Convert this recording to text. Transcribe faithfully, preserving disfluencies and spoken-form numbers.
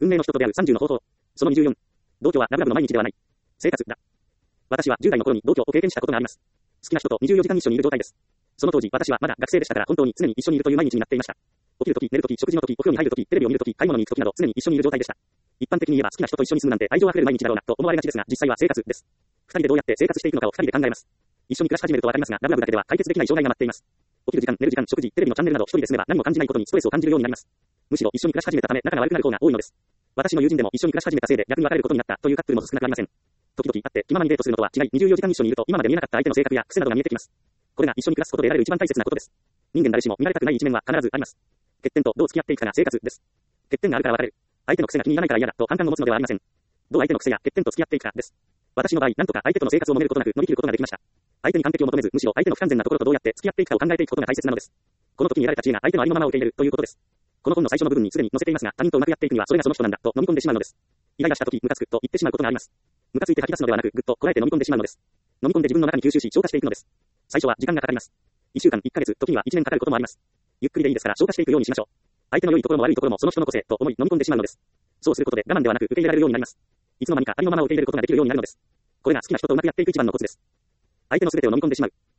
運命の人と出会うさんじゅうの方法。そのにじゅうよん。同居はラブラブの毎日ではない。生活だ。私はじゅう代の頃に同居を経験したことがあります。好きな人とにじゅうよじかん一緒にいる状態です。その当時、私はまだ学生でしたから本当に常に一緒にいるという毎日になっていました。起きるとき、寝るとき、食事のとき、お風呂に入るとき、テレビを見るとき、買い物に行くときなど常に一緒にいる状態でした。一般的に言えば好きな人と一緒に住むなんて愛情あふれる毎日だろうなと思われがちですが、実際は生活です。二人でどうやって生活していくのかを二人で考えます。一緒に暮らし始めるとわかりますが、ラブラブだけでは解決できない障害が待っています。起きる時間、寝る時間、食事、テレビのチャンネルなど一人で住めば何も感じないことにストレスを感じるようになります。むしろ一緒に暮らし始めたため仲が悪くなる方が多いのです。私の友人でも一緒に暮らし始めたせいで逆に別れることになったというカップルも少なくありません。時々会って気ままにデートするのとは違い、にじゅうよじかん一緒にいると今まで見えなかった相手の性格や癖などが見えてきます。これが一緒に暮らすことで得られる一番大切なことです。人間誰しも見られたくない一面は必ずあります。欠点とどう付き合っていくかが生活です。欠点があるから別れる。相手の癖が気に入らないから嫌だと反感を持つのではありません。どう相手の癖や欠点と付き合っていくかです。私の場合、なんとか相手との生活を揉めることなく乗り切ることができました。相手に完璧を求めず、むしろ相手の不完全なところとどうやって付き合っていくかを考えていくことが大切なのです。この時に得られた知恵が相手のありのままを受け入れるということです。この本の最初の部分にすでに載せていますが、他人とうまくやっていくにはそれがその人なんだと飲み込んでしまうのです。イライラした時、ムカつくと言ってしまうことがあります。ムカついて吐き出すのではなく、ぐっとこらえて飲み込んでしまうのです。飲み込んで自分の中に吸収し消化していくのです。最初は時間がかかります。いっしゅうかん、いっかげつ、時にはいちねんかかることもあります。ゆっくりでいいですから消化していくようにしましょう。相手の良いところも悪いところもその人の個性と思い飲み込んでしまうのです。そうすることで我慢ではなく受け入れられるようになります。いつの間にかありのままを受け入れることができるようになるのです。これが好きな人とうまくやっていく一番のコツです。相手の全てを飲み込んでしまう。